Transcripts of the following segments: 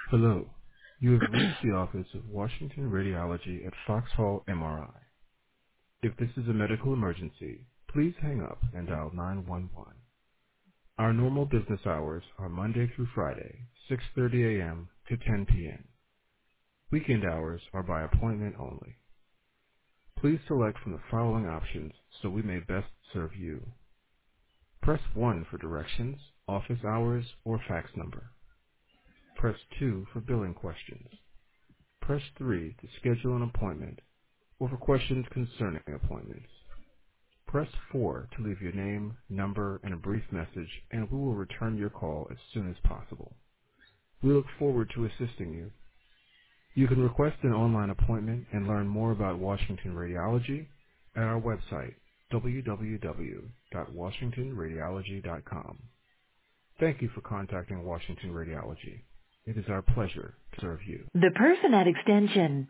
Hello. You have reached the office of Washington Radiology at Foxhall MRI. If this is a medical emergency, please hang up and dial 911. Our normal business hours are Monday through Friday, 6:30 a.m. to 10 p.m. Weekend hours are by appointment only. Please select from the following options so we may best serve you. Press 1 for directions, office hours, or fax number. Press 2 for billing questions. Press 3 to schedule an appointment or for questions concerning appointments. Press 4 to leave your name, number, and a brief message, and we will return your call as soon as possible. We look forward to assisting you. You can request an online appointment and learn more about Washington Radiology at our website, www.washingtonradiology.com. Thank you for contacting Washington Radiology. It is our pleasure to serve you. The person at extension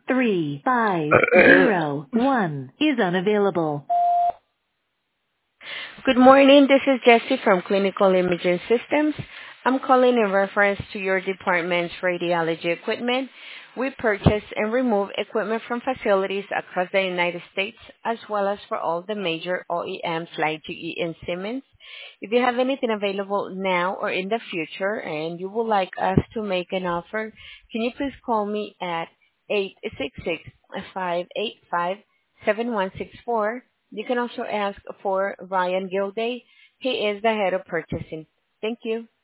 3501 is unavailable. Good morning. This is Jessie from Clinical Imaging Systems. I'm calling in reference to your department's radiology equipment. We purchase and remove equipment from facilities across the United States, as well as for all the major OEMs like GE and Siemens. If you have anything available now or in the future and you would like us to make an offer, can you please call me at 866-585-7164. You can also ask for Ryan Gilday. He is the head of purchasing. Thank you.